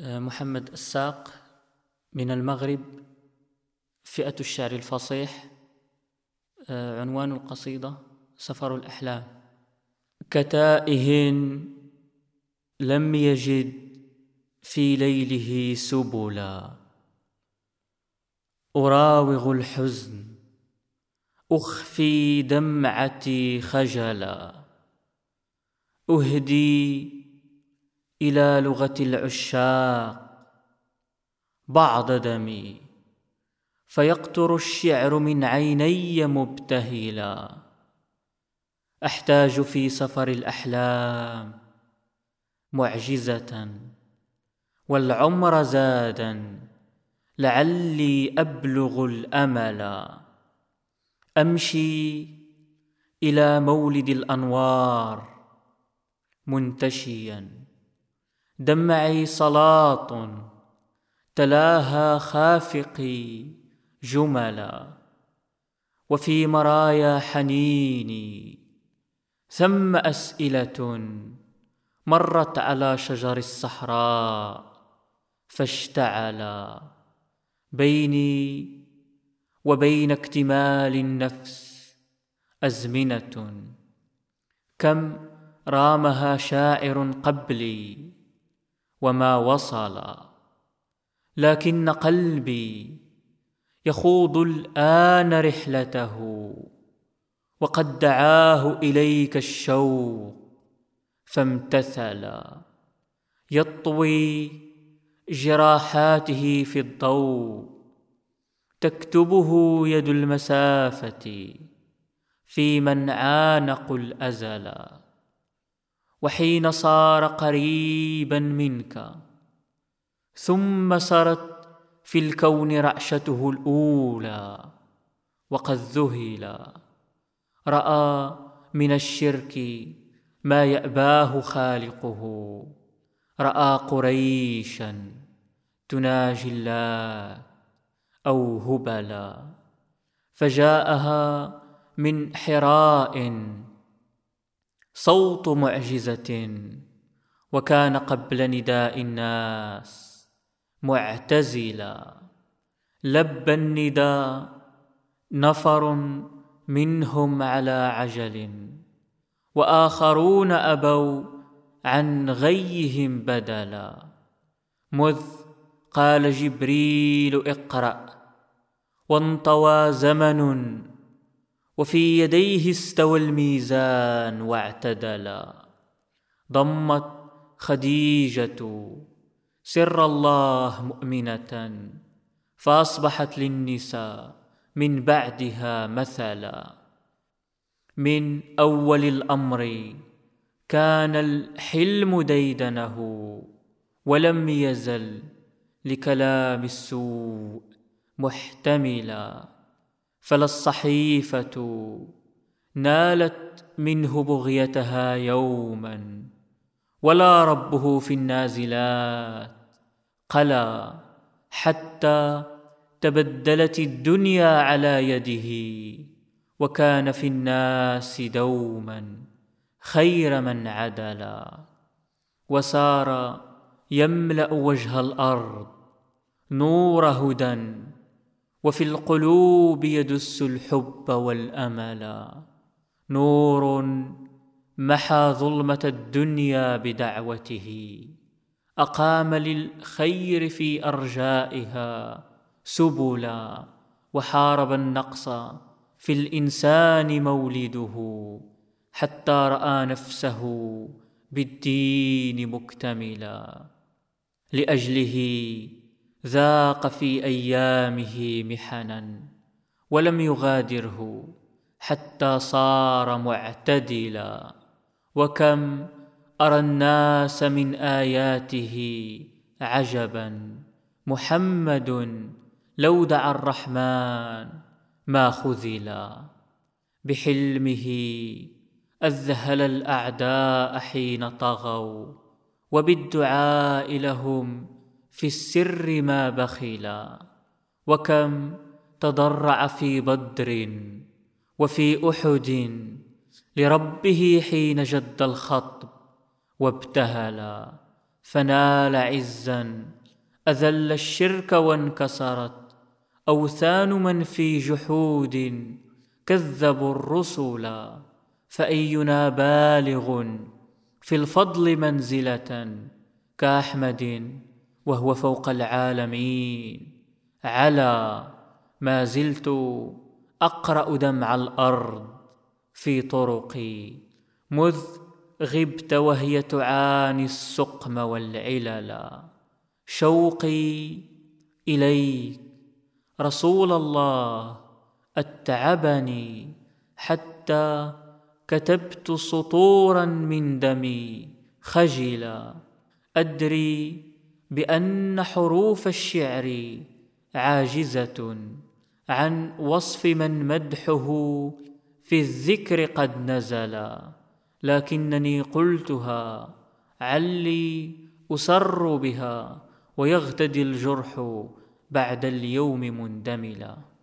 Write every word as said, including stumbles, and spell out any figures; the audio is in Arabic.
محمد الساق من المغرب، فئة الشعر الفصيح. عنوان القصيدة: سفر الأحلام. كتائه لم يجد في ليله سبلا، أراوغ الحزن أخفي دمعتي خجلا، أهدي إلى لغة العشاق بعض دمي، فيقطر الشعر من عيني مبتهلا. أحتاج في سفر الأحلام معجزة، والعمر زادا لعلي أبلغ الأملا. أمشي إلى مولد الأنوار منتشيا، دمعي صلاة تلاها خافقي جملا، وفي مرايا حنيني ثم أسئلة مرت على شجر الصحراء فاشتعلا. بيني وبين اكتمال النفس أزمنة، كم رامها شاعر قبلي وما وصل، لكن قلبي يخوض الآن رحلته، وقد دعاه إليك الشوق فامتثلا. يطوي جراحاته في الضوء، تكتبه يد المسافة في من عانقوا الأزلا. وحين صار قريبا منك ثم سرت في الكون رعشته الأولى، وقد ذهلا، رأى من الشرك ما يأباه خالقه، رأى قريشا تناجي الله أو هبلا. فجاءها من حراء صوت معجزة، وكان قبل نداء الناس معتزلا. لبى النداء نفر منهم على عجل، وآخرون أبوا عن غيهم بدلا. مذ قال جبريل اقرأ وانطوى زمن، وفي يديه استوى الميزان واعتدلا. ضمت خديجة سر الله مؤمنة، فأصبحت للنساء من بعدها مثلا. من أول الأمر كان الحلم ديدنه، ولم يزل لكلام السوء محتملا. فلا الصحيفة نالت منه بغيتها يوما، ولا ربه في النازلات قلا، حتى تبدلت الدنيا على يده، وكان في الناس دوما خير من عدلا. وسار يملأ وجه الأرض نور هدى، وفي القلوب يدس الحب والأملا. نور محى ظلمة الدنيا بدعوته، أقام للخير في أرجائها سبلا. وحارب النقص في الإنسان مولده، حتى رأى نفسه بالدين مكتملا. لأجله ذاق في أيامه محنا، ولم يغادره حتى صار معتدلا. وكم أرى الناس من آياته عجبا، محمد لو دعا الرحمن ما خذلا. بحلمه أذهل الأعداء حين طغوا، وبالدعاء لهم في السر ما بخلا. وكم تضرع في بدر وفي أحد لربه حين جد الخطب وابتهلا. فنال عزا أذل الشرك وانكسرت أوثان من في جحود كذبوا الرسل. فأينا بالغ في الفضل منزلة كأحمد وهو فوق العالمين؟ على ما زلت أقرأ دمع الأرض في طرقي مذ غبت وهي تعاني السقم والعلل. شوقي إليك رسول الله أتعبني حتى كتبت سطورا من دمي خجلا. أدري بأن حروف الشعر عاجزة عن وصف من مدحه في الذكر قد نزل، لكنني قلتها علي أسر بها ويغتدي الجرح بعد اليوم مندملا.